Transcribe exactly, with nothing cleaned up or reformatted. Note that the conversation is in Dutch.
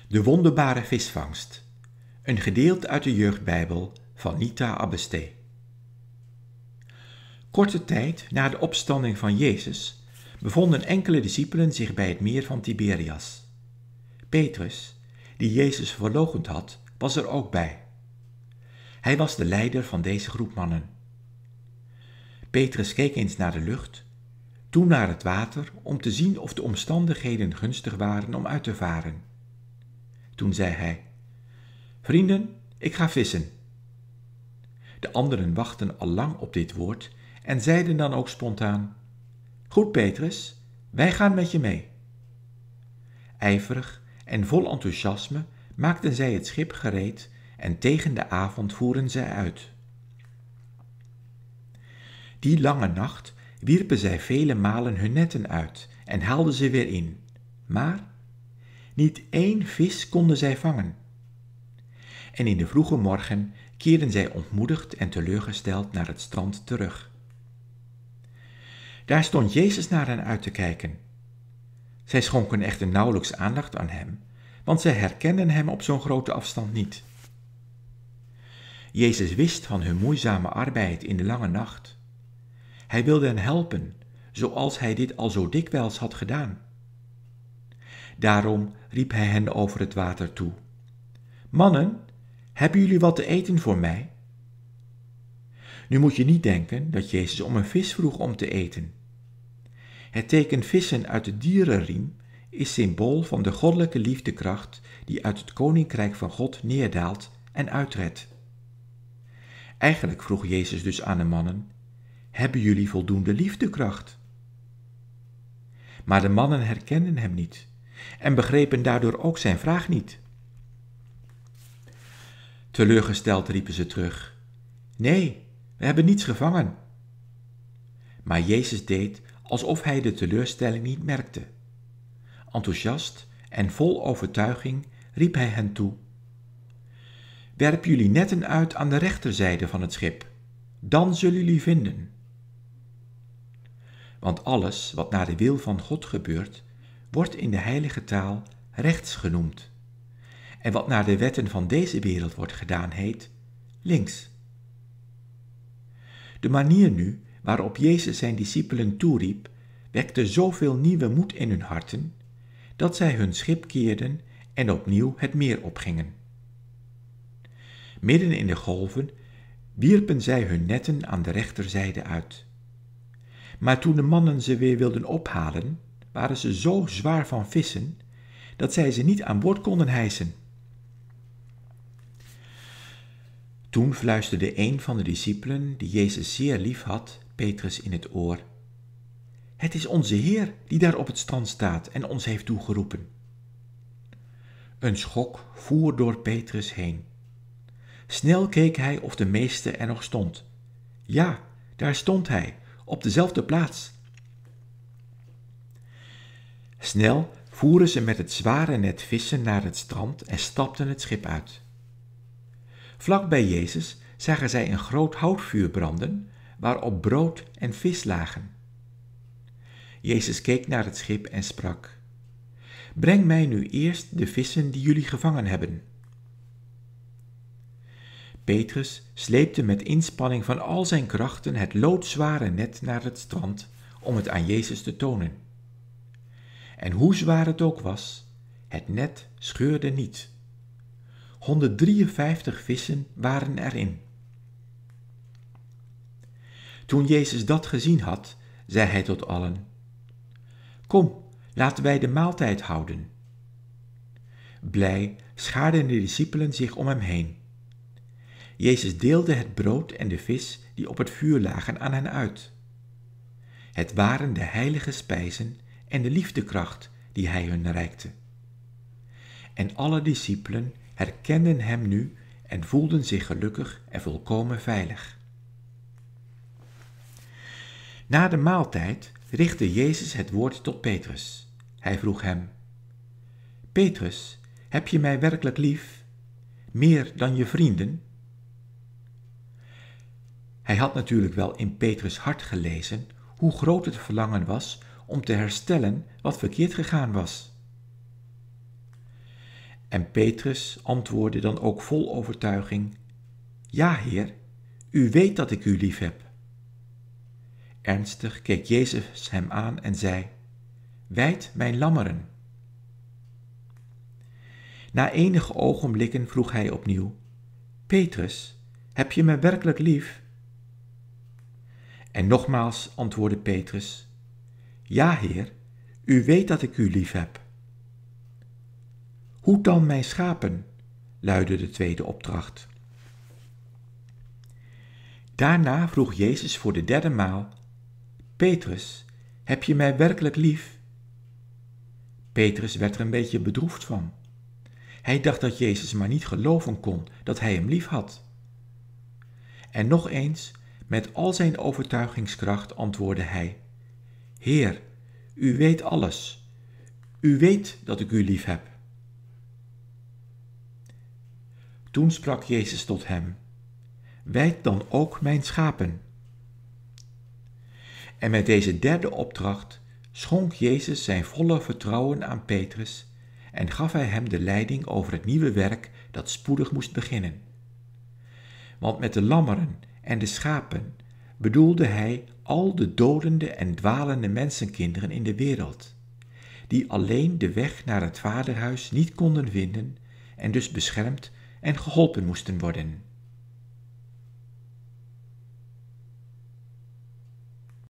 De wonderbare visvangst. Een gedeelte uit de jeugdbijbel van Nita Abbestee. Korte tijd na de opstanding van Jezus bevonden enkele discipelen zich bij het meer van Tiberias. Petrus, die Jezus verloochend had, was er ook bij. Hij was de leider van deze groep mannen. Petrus keek eens naar de lucht, toen naar het water om te zien of de omstandigheden gunstig waren om uit te varen. Toen zei hij: "Vrienden, ik ga vissen." De anderen wachten al lang op dit woord en zeiden dan ook spontaan: "Goed, Petrus, wij gaan met je mee." Ijverig en vol enthousiasme maakten zij het schip gereed en tegen de avond voeren zij uit. Die lange nacht wierpen zij vele malen hun netten uit en haalden ze weer in, maar niet één vis konden zij vangen. En in de vroege morgen keerden zij ontmoedigd en teleurgesteld naar het strand terug. Daar stond Jezus naar hen uit te kijken. Zij schonken echter nauwelijks aandacht aan hem, want zij herkenden hem op zo'n grote afstand niet. Jezus wist van hun moeizame arbeid in de lange nacht. Hij wilde hen helpen, zoals hij dit al zo dikwijls had gedaan. Daarom riep hij hen over het water toe: "Mannen, hebben jullie wat te eten voor mij?" Nu moet je niet denken dat Jezus om een vis vroeg om te eten. Het teken vissen uit de dierenriem is symbool van de goddelijke liefdekracht die uit het koninkrijk van God neerdaalt en uitredt. Eigenlijk vroeg Jezus dus aan de mannen: "Hebben jullie voldoende liefdekracht?" Maar de mannen herkenden hem niet en begrepen daardoor ook zijn vraag niet. Teleurgesteld riepen ze terug: "Nee, we hebben niets gevangen." Maar Jezus deed alsof hij de teleurstelling niet merkte. Enthousiast en vol overtuiging riep hij hen toe: "Werp jullie netten uit aan de rechterzijde van het schip, dan zullen jullie vinden." Want alles wat naar de wil van God gebeurt, wordt in de heilige taal rechts genoemd. En wat naar de wetten van deze wereld wordt gedaan, heet links. De manier nu waarop Jezus zijn discipelen toeriep, wekte zoveel nieuwe moed in hun harten, dat zij hun schip keerden en opnieuw het meer opgingen. Midden in de golven wierpen zij hun netten aan de rechterzijde uit. Maar toen de mannen ze weer wilden ophalen, waren ze zo zwaar van vissen, dat zij ze niet aan boord konden hijsen. Toen fluisterde een van de discipelen, die Jezus zeer lief had, Petrus in het oor: "Het is onze Heer die daar op het strand staat en ons heeft toegeroepen." Een schok voer door Petrus heen. Snel keek hij of de meester er nog stond. Ja, daar stond hij, op dezelfde plaats. Snel voeren ze met het zware net vissen naar het strand en stapten het schip uit. Vlak bij Jezus zagen zij een groot houtvuur branden, waarop brood en vis lagen. Jezus keek naar het schip en sprak: "Breng mij nu eerst de vissen die jullie gevangen hebben." Petrus sleepte met inspanning van al zijn krachten het loodzware net naar het strand om het aan Jezus te tonen. En hoe zwaar het ook was, het net scheurde niet. honderddrieënvijftig vissen waren erin. Toen Jezus dat gezien had, zei hij tot allen: "Kom, laten wij de maaltijd houden." Blij schaarden de discipelen zich om hem heen. Jezus deelde het brood en de vis die op het vuur lagen aan hen uit. Het waren de heilige spijzen en de liefdekracht die hij hun reikte. En alle discipelen herkenden hem nu en voelden zich gelukkig en volkomen veilig. Na de maaltijd richtte Jezus het woord tot Petrus. Hij vroeg hem: "Petrus, heb je mij werkelijk lief, meer dan je vrienden?" Hij had natuurlijk wel in Petrus' hart gelezen hoe groot het verlangen was om te herstellen wat verkeerd gegaan was. En Petrus antwoordde dan ook vol overtuiging: Ja, Heer, u weet dat ik u lief heb. Ernstig keek Jezus hem aan en zei: Wijd mijn lammeren. Na enige ogenblikken vroeg hij opnieuw: Petrus, heb je me werkelijk lief? En nogmaals antwoordde Petrus: Ja, Heer, u weet dat ik u lief heb. Hoed dan mijn schapen, luidde de tweede opdracht. Daarna vroeg Jezus voor de derde maal: Petrus, heb je mij werkelijk lief? Petrus werd er een beetje bedroefd van. Hij dacht dat Jezus maar niet geloven kon dat hij hem lief had. En nog eens, met al zijn overtuigingskracht, antwoordde hij: Heer, u weet alles. U weet dat ik u lief heb. Toen sprak Jezus tot hem: Wijd dan ook mijn schapen. En met deze derde opdracht schonk Jezus zijn volle vertrouwen aan Petrus en gaf hij hem de leiding over het nieuwe werk dat spoedig moest beginnen. Want met de lammeren en de schapen bedoelde hij al de dodende en dwalende mensenkinderen in de wereld, die alleen de weg naar het Vaderhuis niet konden vinden en dus beschermd en geholpen moesten worden.